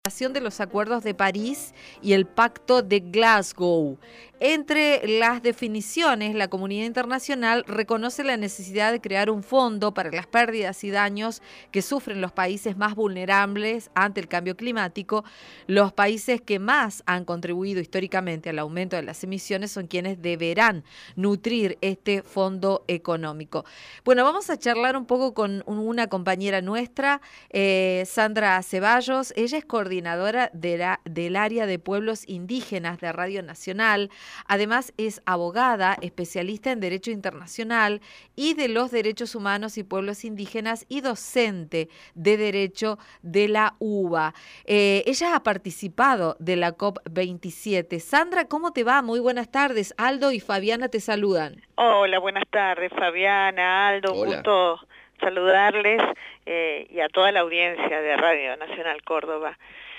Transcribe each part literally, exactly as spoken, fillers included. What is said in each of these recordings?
de los Acuerdos de París y el Pacto de Glasgow. Entre las definiciones, la comunidad internacional reconoce la necesidad de crear un fondo para las pérdidas y daños que sufren los países más vulnerables ante el cambio climático. Los países que más han contribuido históricamente al aumento de las emisiones son quienes deberán nutrir este fondo económico. Bueno, vamos a charlar un poco con una compañera nuestra, eh, Sandra Ceballos. Ella es coordinadora de la, del área de pueblos indígenas de Radio Nacional. Además es abogada, especialista en Derecho Internacional y de los Derechos Humanos y Pueblos Indígenas y docente de Derecho de la U B A. Eh, ella ha participado de la COP veintisiete. Sandra, ¿cómo te va? Muy buenas tardes. Aldo y Fabiana te saludan. Hola, buenas tardes, Fabiana, Aldo, un gusto saludarles eh, y a toda la audiencia de Radio Nacional Córdoba.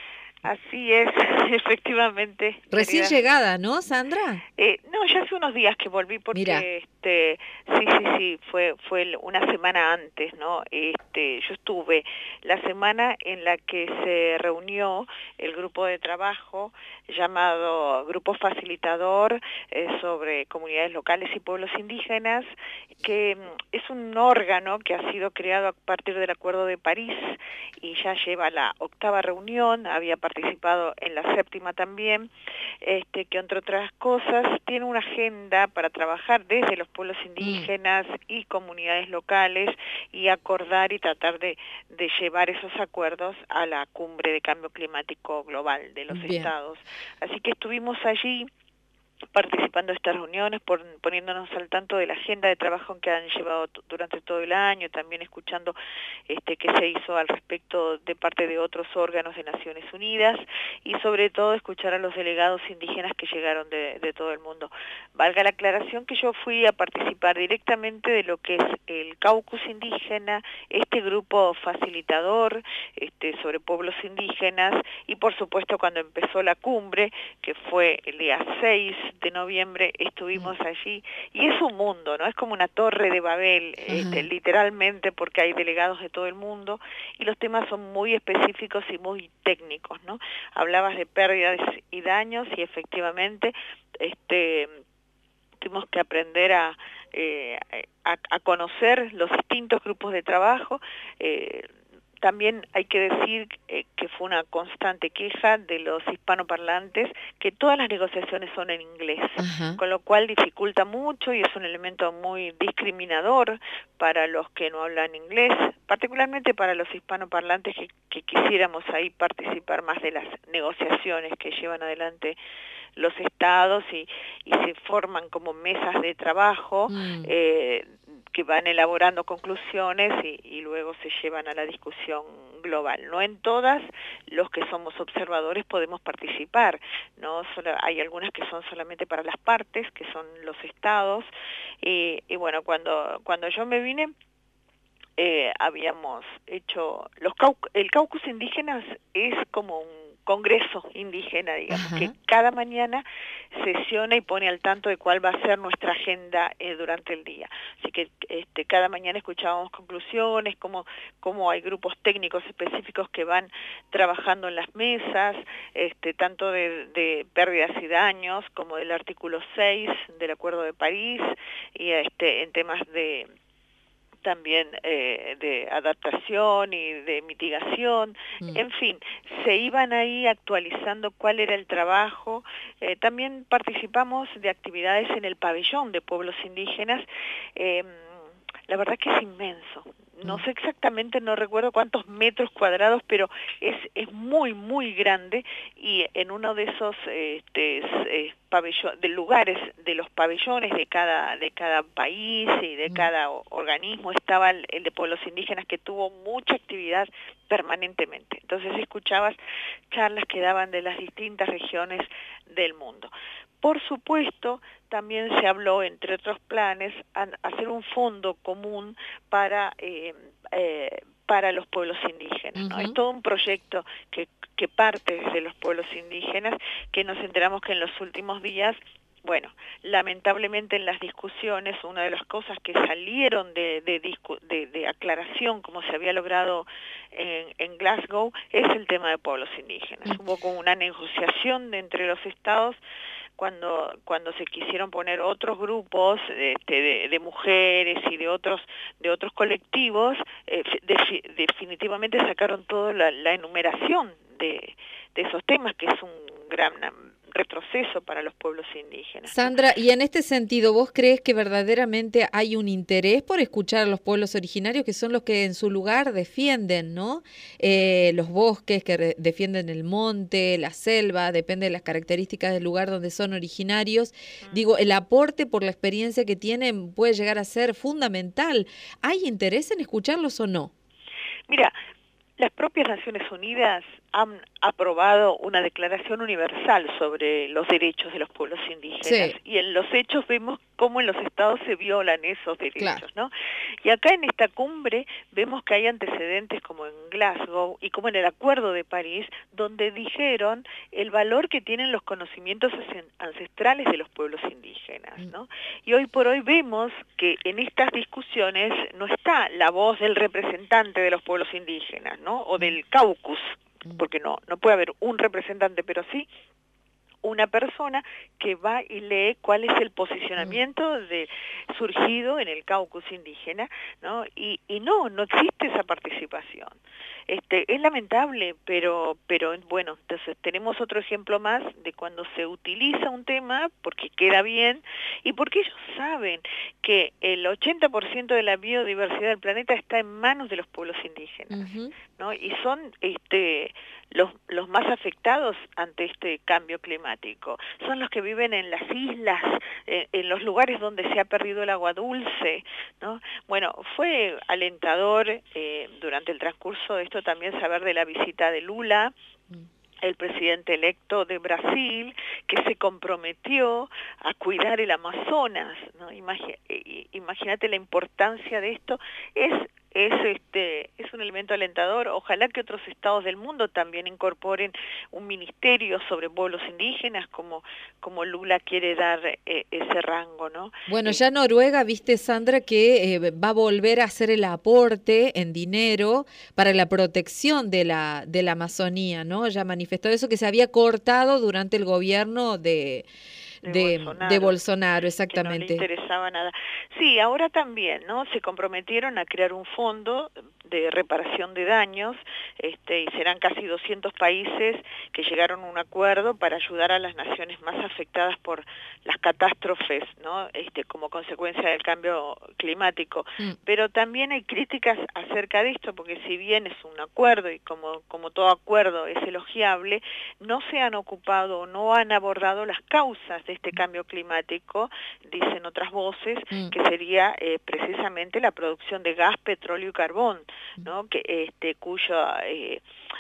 Así es, efectivamente. Recién querida. llegada, ¿no, Sandra? Eh, no, ya hace unos días que volví porque, Mira. este, sí, sí, sí, fue fue una semana antes, ¿no? Este, yo estuve la semana en la que se reunió el grupo de trabajo llamado Grupo Facilitador eh, sobre comunidades locales y pueblos indígenas, que es un órgano que ha sido creado a partir del Acuerdo de París y ya lleva la octava reunión, había participado en la séptima también, este, que entre otras cosas tiene una agenda para trabajar desde los pueblos indígenas mm. y comunidades locales y acordar y tratar de, de llevar esos acuerdos a la cumbre de cambio climático global de los Bien. estados. Así que estuvimos allí participando de estas reuniones, por, poniéndonos al tanto de la agenda de trabajo que han llevado durante todo el año, también escuchando este, qué se hizo al respecto de parte de otros órganos de Naciones Unidas y sobre todo escuchar a los delegados indígenas que llegaron de, de todo el mundo. Valga la aclaración que yo fui a participar directamente de lo que es el caucus indígena, este grupo facilitador este, sobre pueblos indígenas y por supuesto cuando empezó la cumbre, que fue el día seis de noviembre, estuvimos allí y es un mundo, ¿no? Es como una torre de Babel, este, literalmente, porque hay delegados de todo el mundo y los temas son muy específicos y muy técnicos, ¿no? Hablabas de pérdidas y daños y efectivamente este, tuvimos que aprender a, eh, a, a conocer los distintos grupos de trabajo. eh, También hay que decir eh, que fue una constante queja de los hispanoparlantes que todas las negociaciones son en inglés, Ajá. con lo cual dificulta mucho y es un elemento muy discriminador para los que no hablan inglés, particularmente para los hispanoparlantes que, que quisiéramos ahí participar más de las negociaciones que llevan adelante los estados y, y se forman como mesas de trabajo mm. eh, que van elaborando conclusiones y, y luego se llevan a la discusión global. No en todas los que somos observadores podemos participar, ¿no? Solo, hay algunas que son solamente para las partes, que son los estados, y, y bueno, cuando, cuando yo me vine, eh, habíamos hecho, los cau el caucus indígenas es como un congreso indígena, digamos, Ajá. que cada mañana sesiona y pone al tanto de cuál va a ser nuestra agenda eh, durante el día. Así que este, cada mañana escuchábamos conclusiones, cómo, cómo hay grupos técnicos específicos que van trabajando en las mesas, este, tanto de, de pérdidas y daños como del artículo seis del Acuerdo de París y este, en temas de también eh, de adaptación y de mitigación, mm. en fin, se iban ahí actualizando cuál era el trabajo. Eh, también participamos de actividades en el pabellón de pueblos indígenas. Eh, la verdad que es inmenso. No sé exactamente, no recuerdo cuántos metros cuadrados, pero es, es muy, muy grande y en uno de esos este, eh, pabellón, de lugares de los pabellones de cada, de cada país y de cada organismo estaba el, el de pueblos indígenas que tuvo mucha actividad permanentemente. Entonces escuchabas charlas que daban de las distintas regiones del mundo. Por supuesto, también se habló, entre otros planes, a hacer un fondo común para, eh, eh, para los pueblos indígenas, ¿no? Uh-huh. Es todo un proyecto que, que parte desde los pueblos indígenas, que nos enteramos que en los últimos días Bueno, lamentablemente en las discusiones, una de las cosas que salieron de, de, discu de, de aclaración, como se había logrado en, en Glasgow, es el tema de pueblos indígenas. Mm. Hubo como una negociación de entre los estados cuando cuando se quisieron poner otros grupos este, de, de mujeres y de otros de otros colectivos, eh, de, definitivamente sacaron toda la, la enumeración de, de esos temas, que es un gran retroceso para los pueblos indígenas. Sandra, y en este sentido, ¿vos crees que verdaderamente hay un interés por escuchar a los pueblos originarios, que son los que en su lugar defienden, ¿no? Eh, los bosques, que defienden el monte, la selva, depende de las características del lugar donde son originarios. Mm. Digo, el aporte por la experiencia que tienen puede llegar a ser fundamental. ¿Hay interés en escucharlos o no? Mira, las propias Naciones Unidas han aprobado una declaración universal sobre los derechos de los pueblos indígenas, sí. Y en los hechos vemos cómo en los estados se violan esos derechos, claro. ¿No? Y acá en esta cumbre vemos que hay antecedentes como en Glasgow y como en el Acuerdo de París, donde dijeron el valor que tienen los conocimientos ancestrales de los pueblos indígenas, ¿no? Y hoy por hoy vemos que en estas discusiones no está la voz del representante de los pueblos indígenas, ¿no? O del caucus, porque no, no puede haber un representante, pero sí una persona que va y lee cuál es el posicionamiento de surgido en el caucus indígena, ¿no? Y, y no, no existe esa participación. Este, es lamentable, pero, pero bueno, entonces tenemos otro ejemplo más de cuando se utiliza un tema porque queda bien y porque ellos saben que el ochenta por ciento de la biodiversidad del planeta está en manos de los pueblos indígenas, uh-huh. ¿no? Y son este los, los más afectados ante este cambio climático. Son los que viven en las islas, eh, en los lugares donde se ha perdido el agua dulce, ¿no? Bueno, fue alentador eh, durante el transcurso de esto también saber de la visita de Lula, el presidente electo de Brasil, que se comprometió a cuidar el Amazonas, ¿no? Imagi- imagínate la importancia de esto. Es es este es un elemento alentador. Ojalá que otros estados del mundo también incorporen un ministerio sobre pueblos indígenas, como como Lula quiere dar eh, ese rango, ¿no? Bueno, ya Noruega, viste, Sandra, que eh, va a volver a hacer el aporte en dinero para la protección de la de la Amazonía, ¿no? Ya manifestó eso, que se había cortado durante el gobierno de De, de, Bolsonaro, de Bolsonaro, exactamente. Que no le interesaba nada. Sí, ahora también, ¿no? Se comprometieron a crear un fondo de reparación de daños, este, y serán casi doscientos países que llegaron a un acuerdo para ayudar a las naciones más afectadas por las catástrofes, ¿no? Este, como consecuencia del cambio climático. Mm. Pero también hay críticas acerca de esto, porque si bien es un acuerdo y como, como todo acuerdo es elogiable, no se han ocupado o no han abordado las causas de este cambio climático, dicen otras voces, mm. que sería eh, precisamente la producción de gas, petróleo y carbón, ¿no? Que este cuyo eh,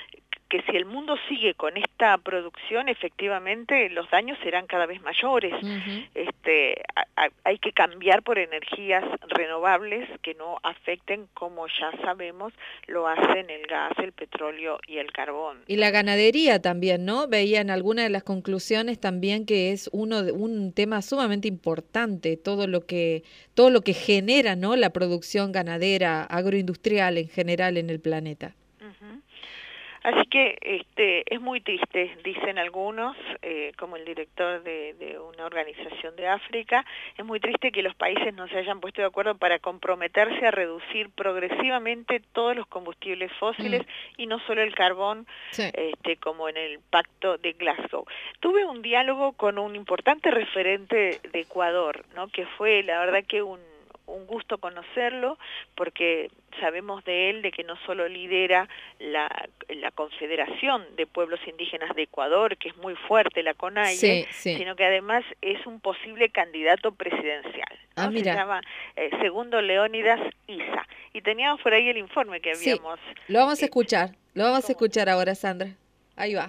que si el mundo sigue con esta producción, efectivamente los daños serán cada vez mayores. Uh-huh. Este, a, a, hay que cambiar por energías renovables que no afecten, como ya sabemos, lo hacen el gas, el petróleo y el carbón. Y la ganadería también, ¿no? Veía en alguna de las conclusiones también que es uno de, un tema sumamente importante, todo lo que todo lo que genera, ¿no? La producción ganadera, agroindustrial en general en el planeta. Uh-huh. Así que este, es muy triste, dicen algunos, eh, como el director de, de una organización de África, es muy triste que los países no se hayan puesto de acuerdo para comprometerse a reducir progresivamente todos los combustibles fósiles mm. y no solo el carbón, sí. este, como en el Pacto de Glasgow. Tuve un diálogo con un importante referente de Ecuador, ¿no? Que fue la verdad que un un gusto conocerlo, porque sabemos de él de que no solo lidera la, la Confederación de Pueblos Indígenas de Ecuador, que es muy fuerte, la CONAIE, sí, sí. sino que además es un posible candidato presidencial, ¿no? Ah, mira. Se llama eh, Segundo Leónidas Issa. Y teníamos por ahí el informe que habíamos... Sí, lo vamos a escuchar, lo vamos a escuchar ahora, Sandra. Ahí va.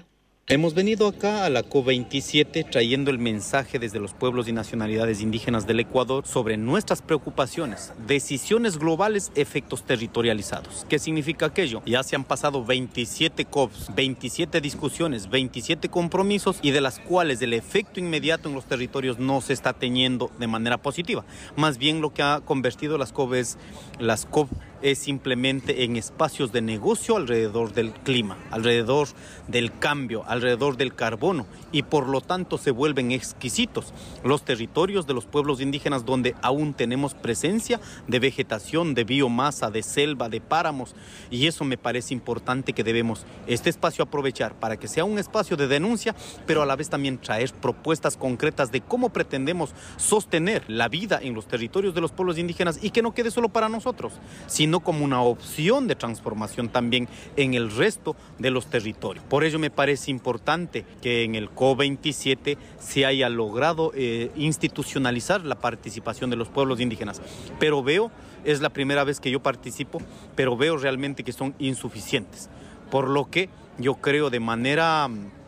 Hemos venido acá a la COP veintisiete trayendo el mensaje desde los pueblos y nacionalidades indígenas del Ecuador sobre nuestras preocupaciones, decisiones globales, efectos territorializados. ¿Qué significa aquello? Ya se han pasado veintisiete COPs, veintisiete discusiones, veintisiete compromisos y de las cuales el efecto inmediato en los territorios no se está teniendo de manera positiva. Más bien lo que ha convertido las COP es, las COP es simplemente en espacios de negocio alrededor del clima, alrededor del cambio, alrededor del carbono, y por lo tanto se vuelven exquisitos los territorios de los pueblos indígenas donde aún tenemos presencia de vegetación, de biomasa, de selva, de páramos, y eso me parece importante que debemos este espacio aprovechar para que sea un espacio de denuncia, pero a la vez también traer propuestas concretas de cómo pretendemos sostener la vida en los territorios de los pueblos indígenas y que no quede solo para nosotros, sino como una opción de transformación también en el resto de los territorios. Por ello me parece importante que en el COP veintisiete se haya logrado eh, institucionalizar la participación de los pueblos indígenas, pero veo, es la primera vez que yo participo, pero veo realmente que son insuficientes, por lo que yo creo de manera...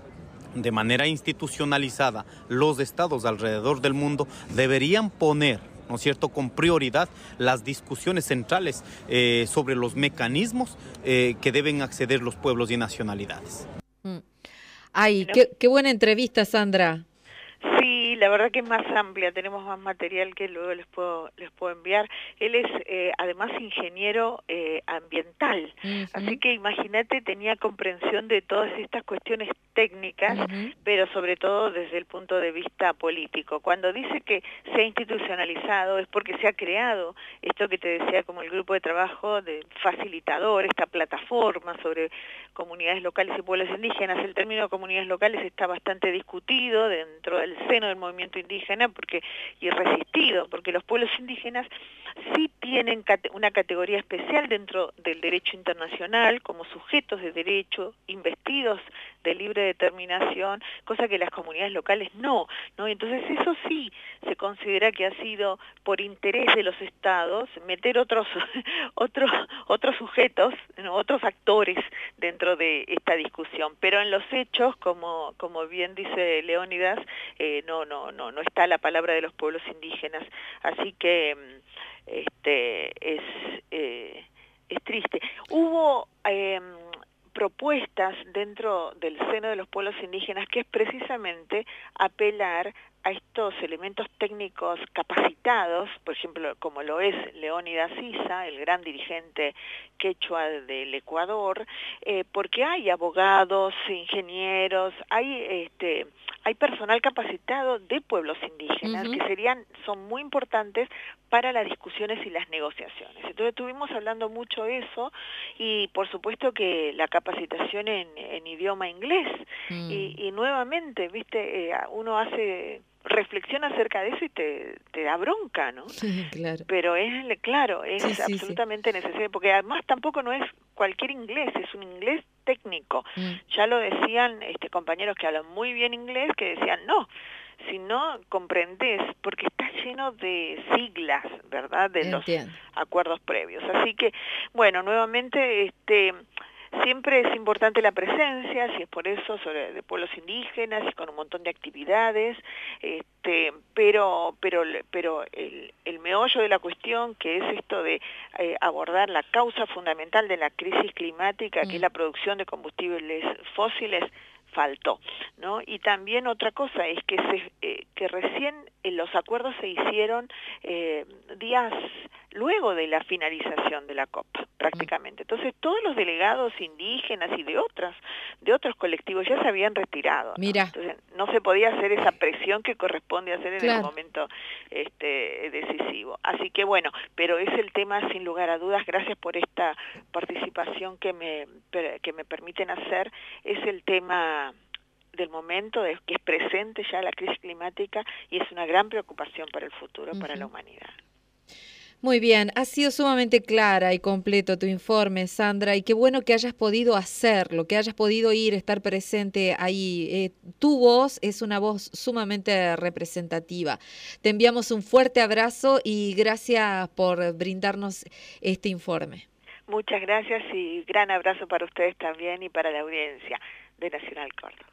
de manera institucionalizada, los estados alrededor del mundo deberían poner, ¿no es cierto?, con prioridad las discusiones centrales eh, sobre los mecanismos eh, que deben acceder los pueblos y nacionalidades. Mm. Ay, qué, qué buena entrevista, Sandra. Sí, la verdad que es más amplia, tenemos más material que luego les puedo les puedo enviar. Él es eh, además ingeniero eh, ambiental, uh-huh. Así que imagínate, tenía comprensión de todas estas cuestiones técnicas, uh-huh. Pero sobre todo desde el punto de vista político. Cuando dice que se ha institucionalizado es porque se ha creado esto que te decía como el grupo de trabajo de facilitador, esta plataforma sobre comunidades locales y pueblos indígenas. El término comunidades locales está bastante discutido dentro del seno del movimiento indígena porque y resistido, porque los pueblos indígenas sí tienen una categoría especial dentro del derecho internacional como sujetos de derecho, investidos de libre determinación, cosa que las comunidades locales no, ¿no? Entonces eso sí se considera que ha sido por interés de los estados meter otros otros otros sujetos, ¿no?, otros actores dentro de esta discusión, pero en los hechos, como como bien dice Leónidas, eh, no no no no está la palabra de los pueblos indígenas, así que este es eh, es triste. Hubo eh, propuestas dentro del seno de los pueblos indígenas que es precisamente apelar a estos elementos técnicos capacitados, por ejemplo, como lo es Leónidas Issa, el gran dirigente quechua del Ecuador, eh, porque hay abogados, ingenieros, hay este hay personal capacitado de pueblos indígenas, uh-huh. que serían son muy importantes para las discusiones y las negociaciones. Entonces estuvimos hablando mucho de eso y por supuesto que la capacitación en, en idioma inglés mm. y, y nuevamente, viste, eh, uno hace reflexión acerca de eso y te, te da bronca, ¿no? Sí, claro. Pero es, claro, es sí, sí, absolutamente sí. necesario, porque además tampoco no es cualquier inglés, es un inglés técnico. Mm. Ya lo decían este, compañeros que hablan muy bien inglés, que decían, no, si no comprendés, porque está lleno de siglas, ¿verdad?, de Entiendo. los acuerdos previos. Así que, bueno, nuevamente, este... siempre es importante la presencia, si es por eso, sobre de pueblos indígenas y con un montón de actividades, este, pero pero pero el, el meollo de la cuestión, que es esto de eh, abordar la causa fundamental de la crisis climática, mm. que es la producción de combustibles fósiles, faltó, ¿no? Y también otra cosa es que se eh, que recién eh, los acuerdos se hicieron eh, días luego de la finalización de la COP, prácticamente. Entonces todos los delegados indígenas y de otras de otros colectivos ya se habían retirado, ¿no? Mira. Entonces no se podía hacer esa presión que corresponde hacer en claro. el momento este, decisivo. Así que bueno, pero es el tema sin lugar a dudas. Gracias por esta participación que me que me permiten hacer. Es el tema del momento, de que es presente ya la crisis climática y es una gran preocupación para el futuro, uh-huh. para la humanidad. Muy bien, ha sido sumamente clara y completo tu informe, Sandra, y qué bueno que hayas podido hacerlo, que hayas podido ir, estar presente ahí. Eh, tu voz es una voz sumamente representativa. Te enviamos un fuerte abrazo y gracias por brindarnos este informe. Muchas gracias y gran abrazo para ustedes también y para la audiencia de Nacional Córdoba.